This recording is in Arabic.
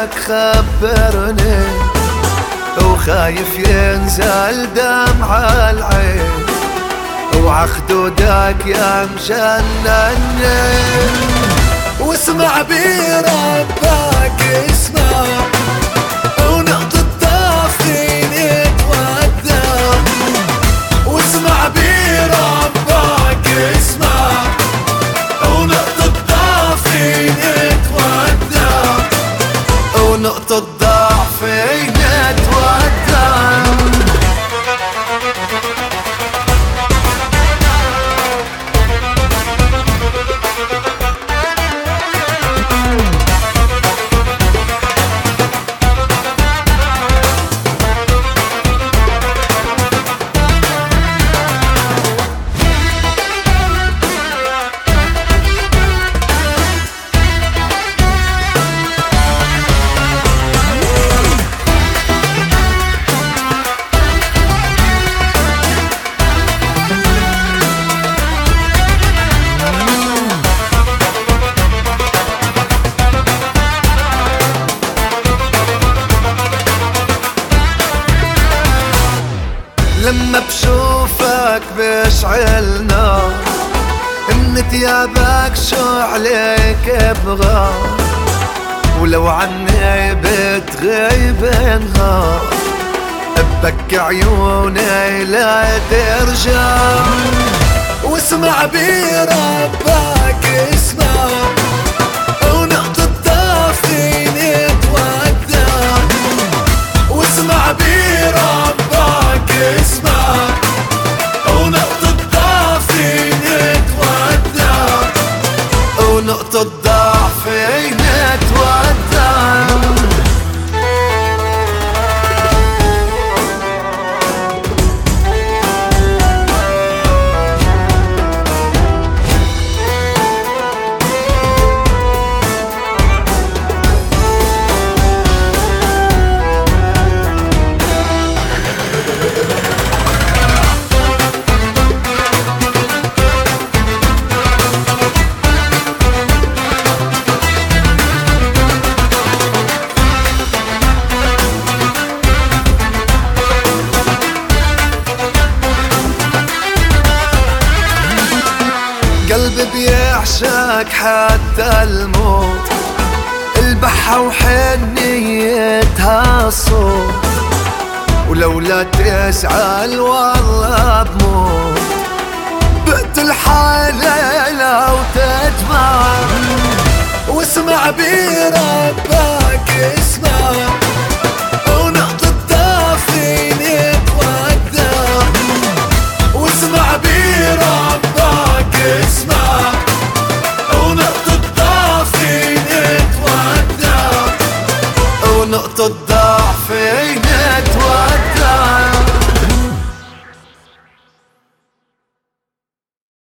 لك خبرني، وخايف ينزل دمع العين، وعخدودك يا مجنني. واسمع بربك اسمع، ونقطة ضعفين يتودع. واسمع بربك اسمع، ونقطة ضعفين يتودع. ونقطة ضعفين يتودع. لما بشوفك بشعل نار، من ثيابك شو عليك ابغى. ولو عني بتغيب نهار، ببكي عيوني لا ترجع. واسمع بربك اسمع، ونقطة ضعفين يتودع. واسمع بربك اسمع، ونقطة ضعفين يتودع. ونقطة ضعفين يتودع. قلبي بيعشق حتى الموت، البحة وحنيتها صوت. ولولا تسعل والله بموت، بقتل حالي لو تجمع. واسمع بربك اسمع،